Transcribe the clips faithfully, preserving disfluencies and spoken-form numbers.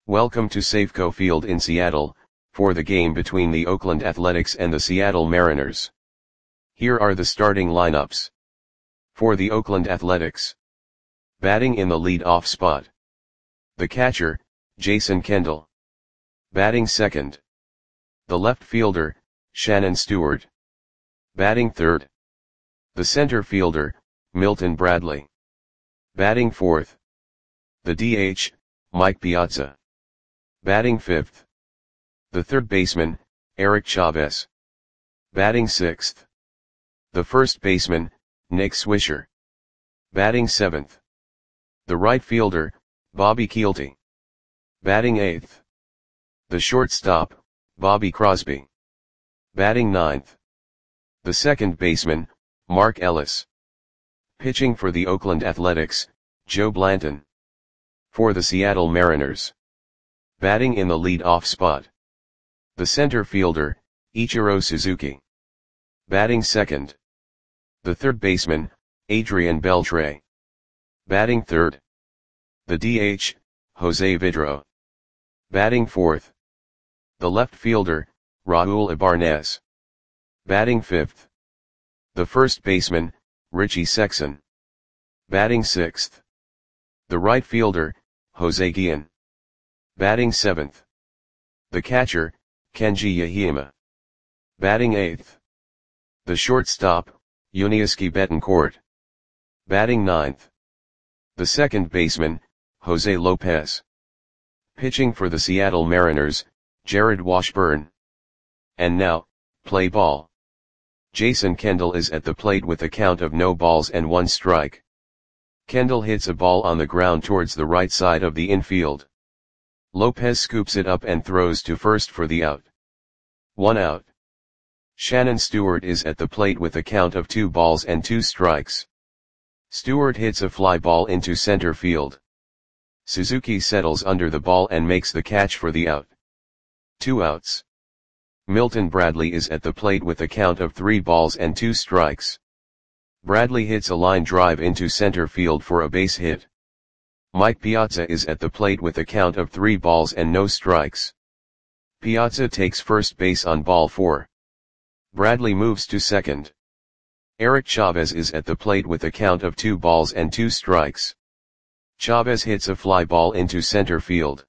Welcome to Safeco Field in Seattle, for the game between the Oakland Athletics and the Seattle Mariners. Here are the starting lineups. For the Oakland Athletics. Batting in the lead-off spot. The catcher, Jason Kendall. Batting second. The left fielder, Shannon Stewart. Batting third. The center fielder, Milton Bradley. Batting fourth. The D H, Mike Piazza. Batting fifth. The third baseman, Eric Chavez. Batting sixth. The first baseman, Nick Swisher. Batting seventh. The right fielder, Bobby Kielty. Batting eighth. The shortstop, Bobby Crosby. Batting ninth. The second baseman, Mark Ellis. Pitching for the Oakland Athletics, Joe Blanton. For the Seattle Mariners. Batting in the lead-off spot. The center fielder, Ichiro Suzuki. Batting second. The third baseman, Adrian Beltre. Batting third. The D H, Jose Vidro. Batting fourth. The left fielder, Raul Ibarnez. Batting fifth. The first baseman, Richie Sexson. Batting sixth. The right fielder, Jose Guillen. Batting seventh. The catcher, Kenji Yahima. Batting eighth. The shortstop, Yuniesky Betancourt. Batting ninth. The second baseman, Jose Lopez. Pitching for the Seattle Mariners, Jared Washburn. And now, play ball. Jason Kendall is at the plate with a count of no balls and one strike. Kendall hits a ball on the ground towards the right side of the infield. Lopez scoops it up and throws to first for the out. One out. Shannon Stewart is at the plate with a count of two balls and two strikes. Stewart hits a fly ball into center field. Suzuki settles under the ball and makes the catch for the out. Two outs. Milton Bradley is at the plate with a count of three balls and two strikes. Bradley hits a line drive into center field for a base hit. Mike Piazza is at the plate with a count of three balls and no strikes. Piazza takes first base on ball four. Bradley moves to second. Eric Chavez is at the plate with a count of two balls and two strikes. Chavez hits a fly ball into center field.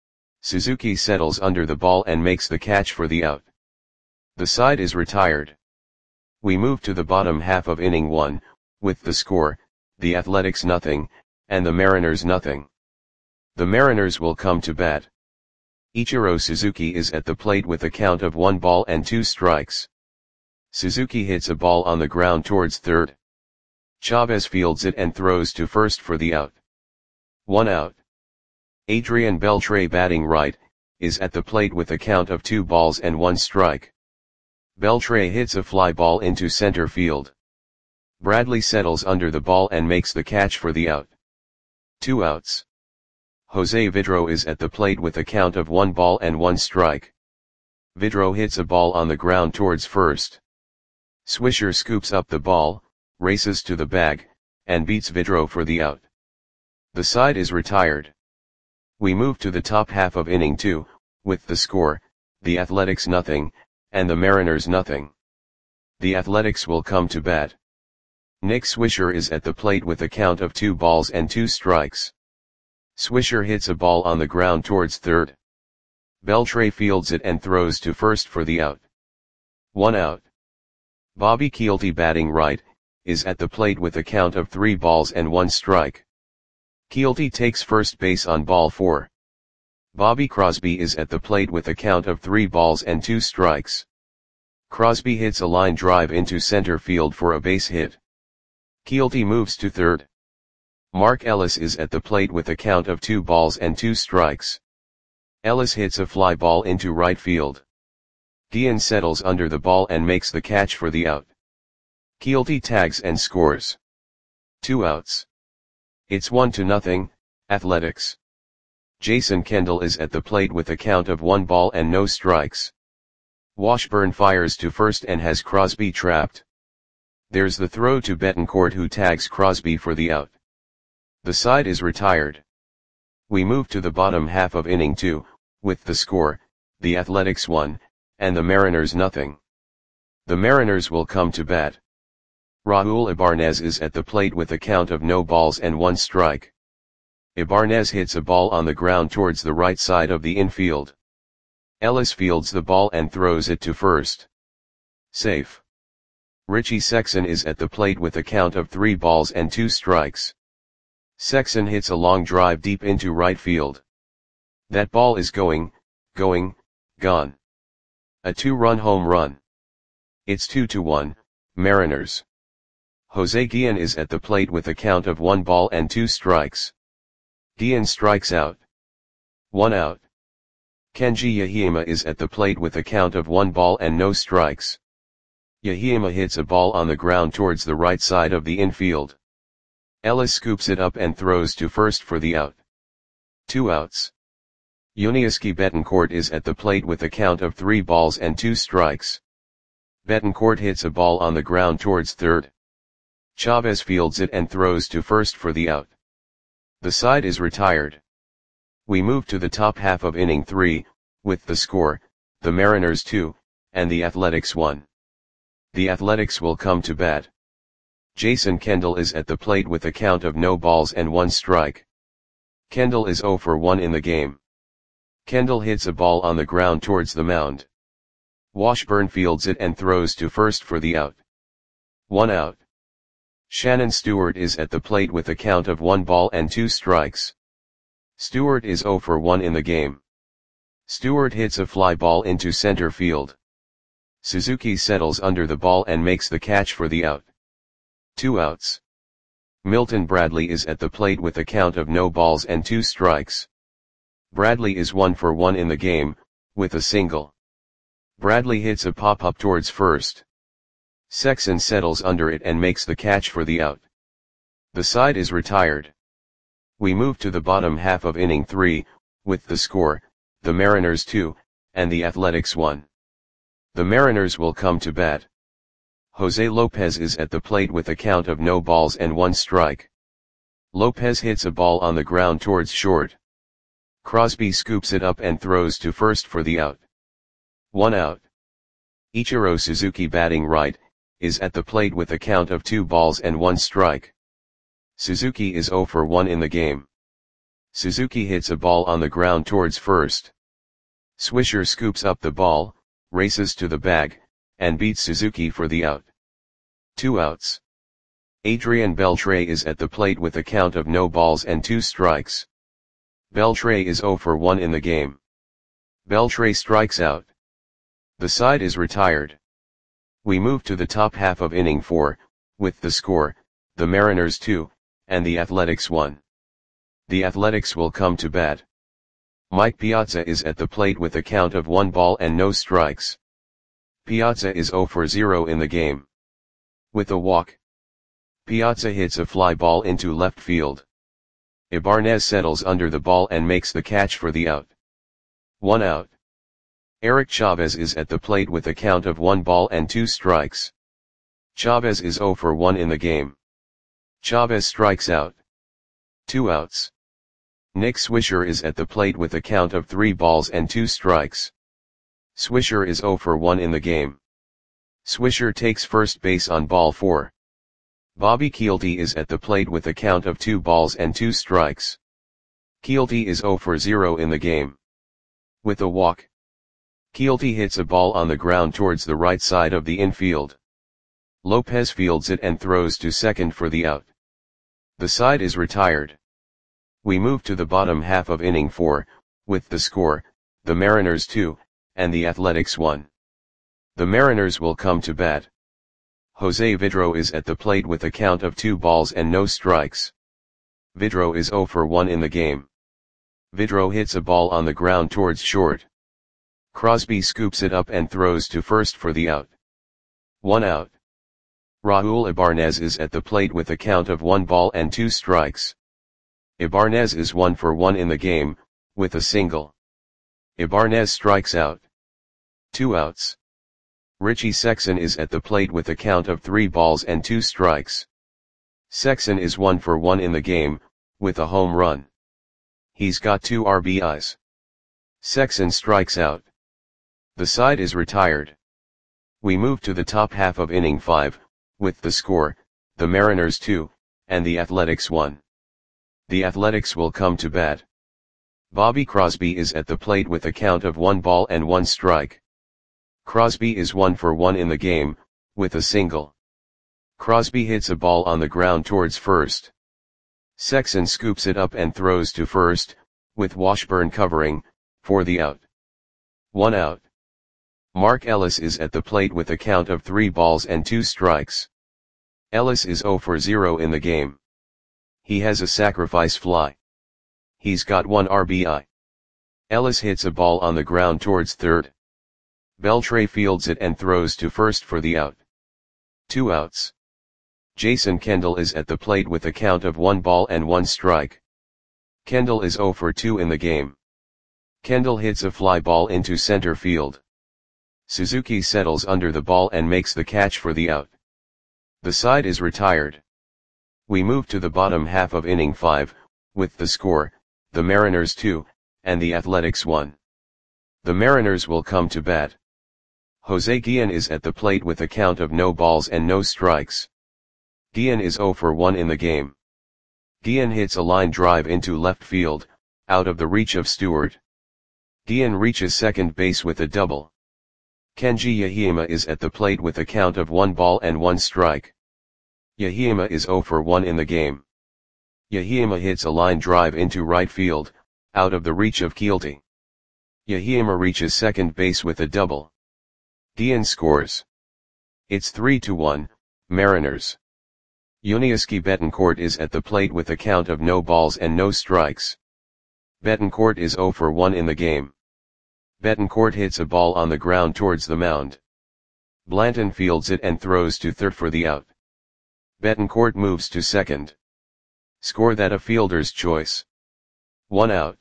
Suzuki settles under the ball and makes the catch for the out. The side is retired. We move to the bottom half of inning one, with the score, the Athletics nothing, and the Mariners nothing. The Mariners will come to bat. Ichiro Suzuki is at the plate with a count of one ball and two strikes. Suzuki hits a ball on the ground towards third. Chavez fields it and throws to first for the out. One out. Adrian Beltre, batting right, is at the plate with a count of two balls and one strike. Beltre hits a fly ball into center field. Bradley settles under the ball and makes the catch for the out. Two outs. Jose Vidro is at the plate with a count of one ball and one strike. Vidro hits a ball on the ground towards first. Swisher scoops up the ball, races to the bag, and beats Vidro for the out. The side is retired. We move to the top half of inning two, with the score, the Athletics nothing, and the Mariners nothing. The Athletics will come to bat. Nick Swisher is at the plate with a count of two balls and two strikes. Swisher hits a ball on the ground towards third. Beltre fields it and throws to first for the out. One out. Bobby Kielty, batting right, is at the plate with a count of three balls and one strike. Kielty takes first base on ball four. Bobby Crosby is at the plate with a count of three balls and two strikes. Crosby hits a line drive into center field for a base hit. Kielty moves to third. Mark Ellis is at the plate with a count of two balls and two strikes. Ellis hits a fly ball into right field. Guillen settles under the ball and makes the catch for the out. Kielty tags and scores. Two outs. It's one to nothing, Athletics. Jason Kendall is at the plate with a count of one ball and no strikes. Washburn fires to first and has Crosby trapped. There's the throw to Betancourt, who tags Crosby for the out. The side is retired. We move to the bottom half of inning two, with the score, the Athletics one, and the Mariners nothing. The Mariners will come to bat. Raul Ibanez is at the plate with a count of no balls and one strike. Ibanez hits a ball on the ground towards the right side of the infield. Ellis fields the ball and throws it to first. Safe. Richie Sexson is at the plate with a count of three balls and two strikes. Sexson hits a long drive deep into right field. That ball is going, going, gone. A two-run home run. It's two to one, Mariners. Jose Guillen is at the plate with a count of one ball and two strikes. Guillen strikes out. One out. Kenji Yahima is at the plate with a count of one ball and no strikes. Yahima hits a ball on the ground towards the right side of the infield. Ellis scoops it up and throws to first for the out. Two outs. Yuniesky Betancourt is at the plate with a count of three balls and two strikes. Betancourt hits a ball on the ground towards third. Chavez fields it and throws to first for the out. The side is retired. We move to the top half of inning three, with the score, the Mariners two, and the Athletics one. The Athletics will come to bat. Jason Kendall is at the plate with a count of no balls and one strike. Kendall is zero for one in the game. Kendall hits a ball on the ground towards the mound. Washburn fields it and throws to first for the out. One out. Shannon Stewart is at the plate with a count of one ball and two strikes. Stewart is zero for one in the game. Stewart hits a fly ball into center field. Suzuki settles under the ball and makes the catch for the out. Two outs. Milton Bradley is at the plate with a count of no balls and two strikes. Bradley is one for one in the game, with a single. Bradley hits a pop-up towards first. Sexson settles under it and makes the catch for the out. The side is retired. We move to the bottom half of inning three, with the score, the Mariners two, and the Athletics one. The Mariners will come to bat. Jose Lopez is at the plate with a count of no balls and one strike. Lopez hits a ball on the ground towards short. Crosby scoops it up and throws to first for the out. One out. Ichiro Suzuki, batting right, is at the plate with a count of two balls and one strike. Suzuki is zero for one in the game. Suzuki hits a ball on the ground towards first. Swisher scoops up the ball, races to the bag, and beats Suzuki for the out. Two outs. Adrian Beltre is at the plate with a count of no balls and two strikes. Beltre is zero for one in the game. Beltre strikes out. The side is retired. We move to the top half of inning four, with the score, the Mariners two, and the Athletics one. The Athletics will come to bat. Mike Piazza is at the plate with a count of one ball and no strikes. Piazza is zero for zero in the game. With a walk. Piazza hits a fly ball into left field. Ibanez settles under the ball and makes the catch for the out. One out. Eric Chavez is at the plate with a count of one ball and two strikes. Chavez is zero for one in the game. Chavez strikes out. Two outs. Nick Swisher is at the plate with a count of three balls and two strikes. Swisher is zero for one in the game. Swisher takes first base on ball four. Bobby Kielty is at the plate with a count of two balls and two strikes. Kielty is zero for zero in the game. With a walk. Kielty hits a ball on the ground towards the right side of the infield. Lopez fields it and throws to second for the out. The side is retired. We move to the bottom half of inning four, with the score, the Mariners two, and the Athletics one. The Mariners will come to bat. Jose Vidro is at the plate with a count of two balls and no strikes. Vidro is zero for one in the game. Vidro hits a ball on the ground towards short. Crosby scoops it up and throws to first for the out. One out. Raul Ibanez is at the plate with a count of one ball and two strikes. Ibanez is one for one in the game, with a single. Ibanez strikes out. Two outs. Richie Sexson is at the plate with a count of three balls and two strikes. Sexson is one for one in the game, with a home run. He's got two R B Is. Sexson strikes out. The side is retired. We move to the top half of inning five, with the score, the Mariners two, and the Athletics one. The Athletics will come to bat. Bobby Crosby is at the plate with a count of one ball and one strike. Crosby is one for one in the game, with a single. Crosby hits a ball on the ground towards first. Sexson scoops it up and throws to first, with Washburn covering, for the out. One out. Mark Ellis is at the plate with a count of three balls and two strikes. Ellis is zero for zero in the game. He has a sacrifice fly. He's got one R B I. Ellis hits a ball on the ground towards third. Beltre fields it and throws to first for the out. Two outs. Jason Kendall is at the plate with a count of one ball and one strike. Kendall is zero for two in the game. Kendall hits a fly ball into center field. Suzuki settles under the ball and makes the catch for the out. The side is retired. We move to the bottom half of inning five, with the score, the Mariners two, and the Athletics one. The Mariners will come to bat. Jose Guillen is at the plate with a count of no balls and no strikes. Guillen is zero for one in the game. Guillen hits a line drive into left field, out of the reach of Stewart. Guillen reaches second base with a double. Kenji Yahima is at the plate with a count of one ball and one strike. Yahima is zero for one in the game. Yahima hits a line drive into right field, out of the reach of Keelty. Yahima reaches second base with a double. Guillen scores. It's three to one, Mariners. Yuniesky Betancourt is at the plate with a count of no balls and no strikes. Betancourt is zero for one in the game. Betancourt hits a ball on the ground towards the mound. Blanton fields it and throws to third for the out. Betancourt moves to second. Score that a fielder's choice. One out.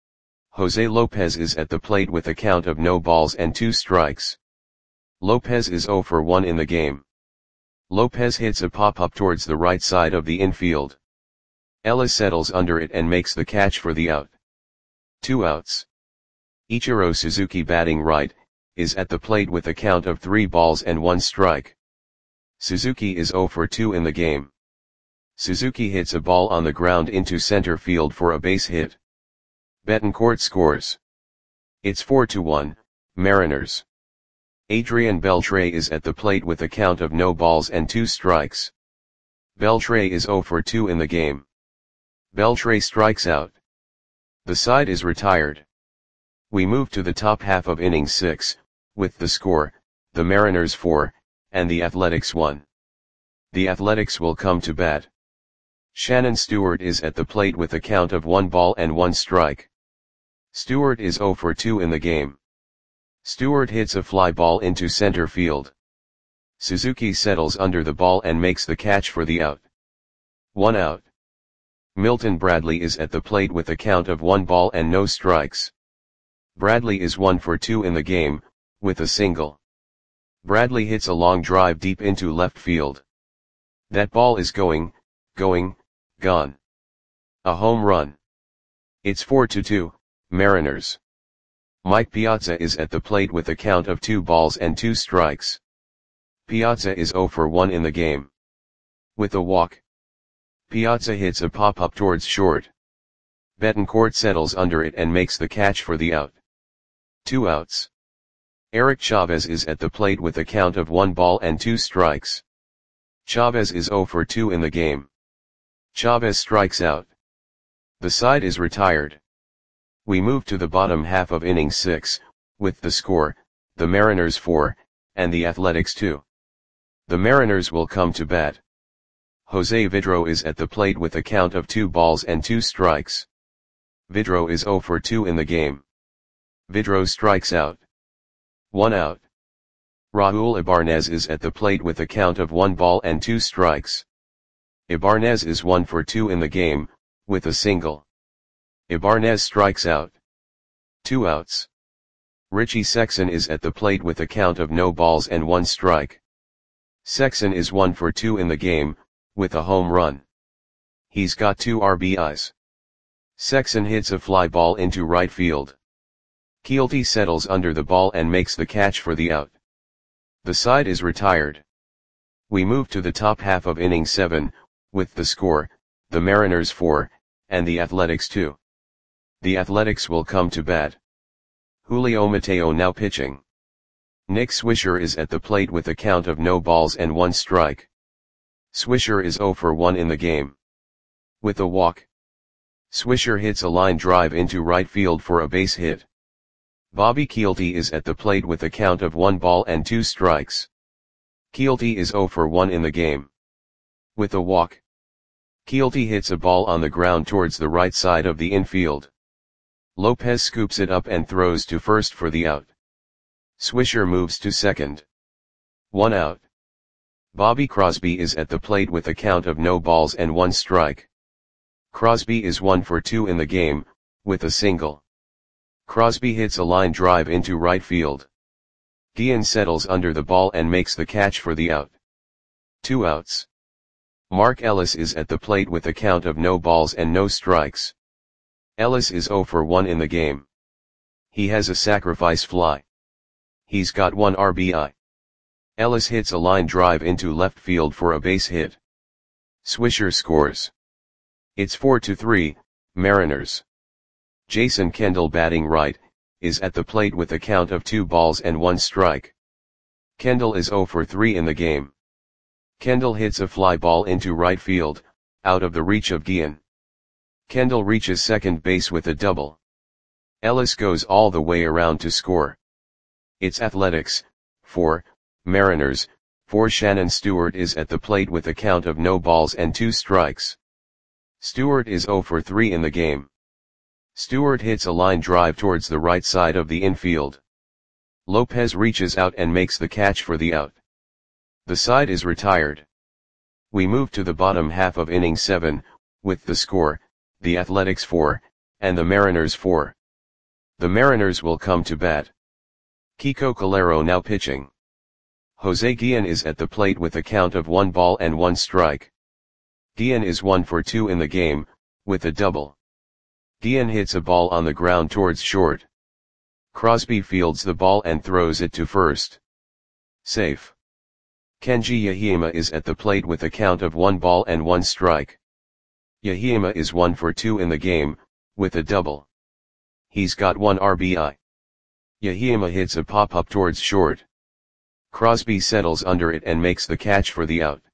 Jose Lopez is at the plate with a count of no balls and two strikes. Lopez is zero for one in the game. Lopez hits a pop-up towards the right side of the infield. Ellis settles under it and makes the catch for the out. Two outs. Ichiro Suzuki, batting right, is at the plate with a count of three balls and one strike. Suzuki is zero for two in the game. Suzuki hits a ball on the ground into center field for a base hit. Betancourt scores. It's four to one, Mariners. Adrian Beltre is at the plate with a count of no balls and two strikes. Beltre is zero for two in the game. Beltre strikes out. The side is retired. We move to the top half of inning six, with the score, the Mariners four, and the Athletics one. The Athletics will come to bat. Shannon Stewart is at the plate with a count of one ball and one strike. Stewart is zero for two in the game. Stewart hits a fly ball into center field. Suzuki settles under the ball and makes the catch for the out. One out. Milton Bradley is at the plate with a count of one ball and no strikes. Bradley is one for two in the game, with a single. Bradley hits a long drive deep into left field. That ball is going, going, gone. A home run. It's four to two, Mariners. Mike Piazza is at the plate with a count of two balls and two strikes. Piazza is zero for one in the game. With a walk. Piazza hits a pop-up towards short. Betancourt settles under it and makes the catch for the out. Two outs. Eric Chavez is at the plate with a count of one ball and two strikes. Chavez is zero for two in the game. Chavez strikes out. The side is retired. We move to the bottom half of inning six, with the score, the Mariners four, and the Athletics two. The Mariners will come to bat. Jose Vidro is at the plate with a count of two balls and two strikes. Vidro is zero for two in the game. Vidro strikes out. One out. Raul Ibanez is at the plate with a count of one ball and two strikes. Ibanez is one for two in the game, with a single. Ibanez strikes out. Two outs. Richie Sexson is at the plate with a count of no balls and one strike. Sexson is one for two in the game, with a home run. He's got two R B Is. Sexton hits a fly ball into right field. Keelty settles under the ball and makes the catch for the out. The side is retired. We move to the top half of inning seven, with the score, the Mariners four, and the Athletics two. The Athletics will come to bat. Julio Mateo now pitching. Nick Swisher is at the plate with a count of no balls and one strike. Swisher is oh for one in the game. With a walk. Swisher hits a line drive into right field for a base hit. Bobby Keelty is at the plate with a count of one ball and two strikes. Keelty is oh for one in the game. With a walk. Keelty hits a ball on the ground towards the right side of the infield. Lopez scoops it up and throws to first for the out. Swisher moves to second. One out. Bobby Crosby is at the plate with a count of no balls and one strike. Crosby is one for two in the game, with a single. Crosby hits a line drive into right field. Guillen settles under the ball and makes the catch for the out. Two outs. Mark Ellis is at the plate with a count of no balls and no strikes. Ellis is oh for one in the game. He has a sacrifice fly. He's got one R B I. Ellis hits a line drive into left field for a base hit. Swisher scores. It's four to three, Mariners. Jason Kendall, batting right, is at the plate with a count of two balls and one strike. Kendall is oh for three in the game. Kendall hits a fly ball into right field, out of the reach of Guillen. Kendall reaches second base with a double. Ellis goes all the way around to score. It's Athletics, four, Mariners, four. Shannon Stewart is at the plate with a count of no balls and two strikes. Stewart is oh for three in the game. Stewart hits a line drive towards the right side of the infield. Lopez reaches out and makes the catch for the out. The side is retired. We move to the bottom half of inning seven, with the score, the Athletics four, and the Mariners four. The Mariners will come to bat. Kiko Calero now pitching. Jose Guillen is at the plate with a count of one ball and one strike. Guillen is one for two in the game, with a double. Guillen hits a ball on the ground towards short. Crosby fields the ball and throws it to first. Safe. Kenji Yahima is at the plate with a count of one ball and one strike. Yahima is one for two in the game, with a double. He's got one R B I. Yahima hits a pop-up towards short. Crosby settles under it and makes the catch for the out.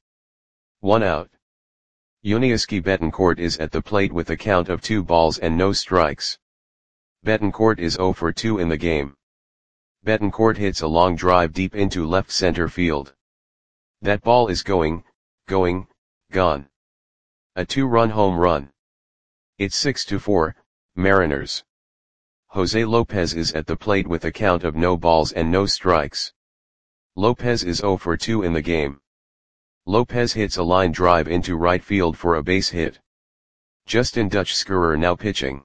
One out. Yuniesky Betancourt is at the plate with a count of two balls and no strikes. Betancourt is oh for two in the game. Betancourt hits a long drive deep into left center field. That ball is going, going, gone. A two-run home run. It's six to four, Mariners. Jose Lopez is at the plate with a count of no balls and no strikes. Lopez is oh for two in the game. Lopez hits a line drive into right field for a base hit. Justin Dutch-Schurer now pitching.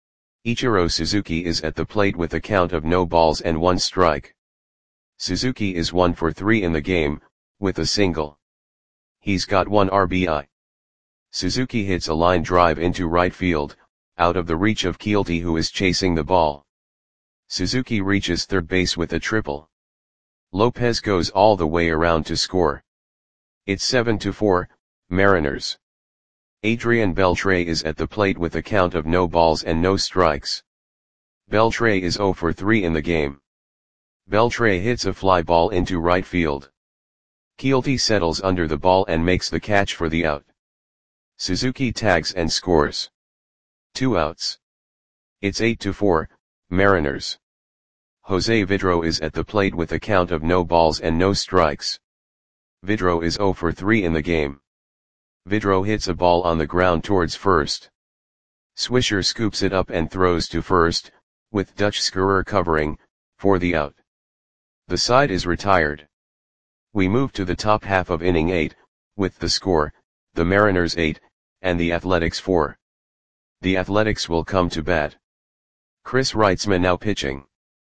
Ichiro Suzuki is at the plate with a count of no balls and one strike. Suzuki is one for three in the game, with a single. He's got one R B I. Suzuki hits a line drive into right field, out of the reach of Keelty, who is chasing the ball. Suzuki reaches third base with a triple. Lopez goes all the way around to score. It's seven to four, Mariners. Adrian Beltre is at the plate with a count of no balls and no strikes. Beltre is oh for three in the game. Beltre hits a fly ball into right field. Keelty settles under the ball and makes the catch for the out. Suzuki tags and scores. Two outs. It's eight to four, Mariners. Jose Vidro is at the plate with a count of no balls and no strikes. Vidro is oh for three in the game. Vidro hits a ball on the ground towards first. Swisher scoops it up and throws to first, with Dutch-Schurer covering, for the out. The side is retired. We move to the top half of inning eight, with the score, the Mariners eight, and the Athletics four. The Athletics will come to bat. Chris Reitzman now pitching.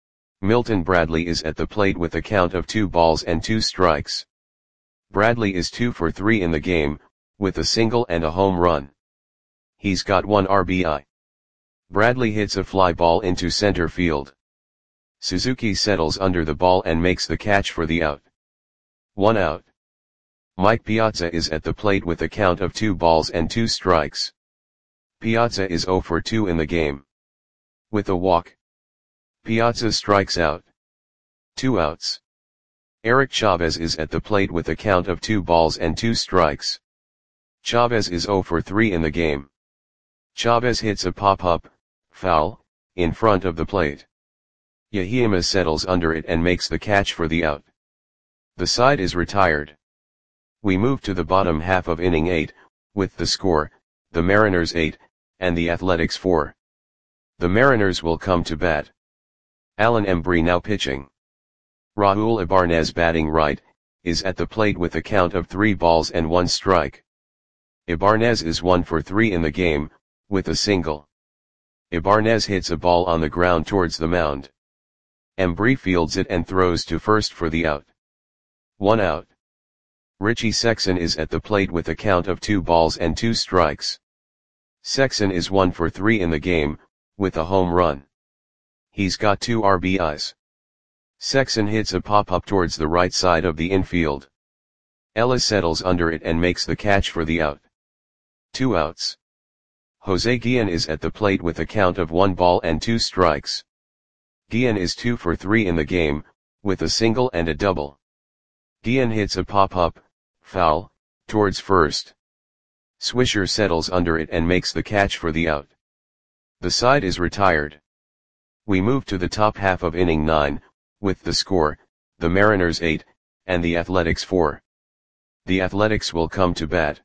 Milton Bradley is at the plate with a count of two balls and two strikes. Bradley is two for three in the game, with a single and a home run. He's got one R B I. Bradley hits a fly ball into center field. Suzuki settles under the ball and makes the catch for the out. One out. Mike Piazza is at the plate with a count of two balls and two strikes. Piazza is zero for two in the game. With a walk, Piazza strikes out. Two outs. Eric Chavez is at the plate with a count of two balls and two strikes. Chavez is zero for three in the game. Chavez hits a pop-up, foul, in front of the plate. Yahima settles under it and makes the catch for the out. The side is retired. We move to the bottom half of inning eight, with the score, the Mariners eight, and the Athletics four. The Mariners will come to bat. Alan Embry now pitching. Raul Ibanez batting right, is at the plate with a count of three balls and one strike. Ibanez is one for three in the game, with a single. Ibanez hits a ball on the ground towards the mound. Embry fields it and throws to first for the out. One out. Richie Sexson is at the plate with a count of two balls and two strikes. Sexson is one for three in the game, with a home run. He's got two R B Is. Sexson hits a pop-up towards the right side of the infield. Ellis settles under it and makes the catch for the out. Two outs. Jose Guillen is at the plate with a count of one ball and two strikes. Guillen is two for three in the game, with a single and a double. Guillen hits a pop-up, foul, towards first. Swisher settles under it and makes the catch for the out. The side is retired. We move to the top half of inning nine, with the score, the Mariners eight, and the Athletics four. The Athletics will come to bat.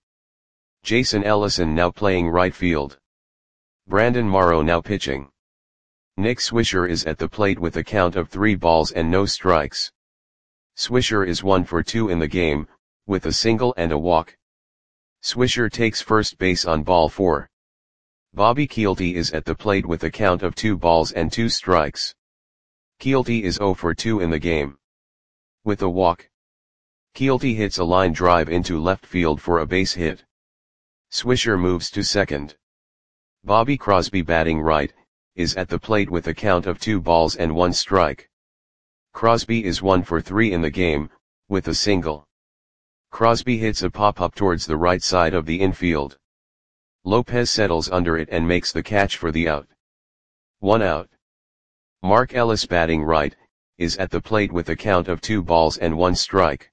Jason Ellison now playing right field. Brandon Morrow now pitching. Nick Swisher is at the plate with a count of three balls and no strikes. Swisher is one for two in the game, with a single and a walk. Swisher takes first base on ball four. Bobby Kielty is at the plate with a count of two balls and two strikes. Kielty is zero for two in the game. With a walk, Kielty hits a line drive into left field for a base hit. Swisher moves to second. Bobby Crosby batting right, is at the plate with a count of two balls and one strike. Crosby is one for three in the game, with a single. Crosby hits a pop-up towards the right side of the infield. Lopez settles under it and makes the catch for the out. One out. Mark Ellis batting right, is at the plate with a count of two balls and one strike.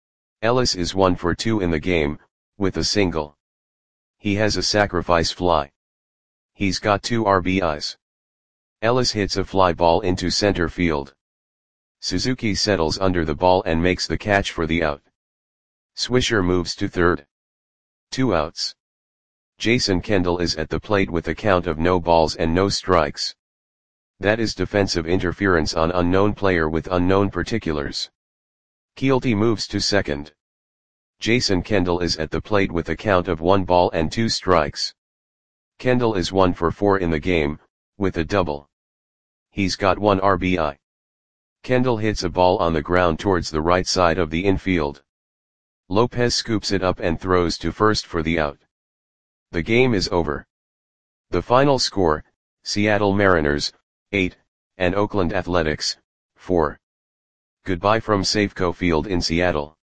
Ellis is one for two in the game, with a single. He has a sacrifice fly. He's got two R B Is. Ellis hits a fly ball into center field. Suzuki settles under the ball and makes the catch for the out. Swisher moves to third. Two outs. Jason Kendall is at the plate with a count of no balls and no strikes. That is defensive interference on unknown player with unknown particulars. Kielty moves to second. Jason Kendall is at the plate with a count of one ball and two strikes. Kendall is one for four in the game, with a double. He's got one R B I. Kendall hits a ball on the ground towards the right side of the infield. Lopez scoops it up and throws to first for the out. The game is over. The final score, Seattle Mariners, eight, and Oakland Athletics, four. Goodbye from Safeco Field in Seattle.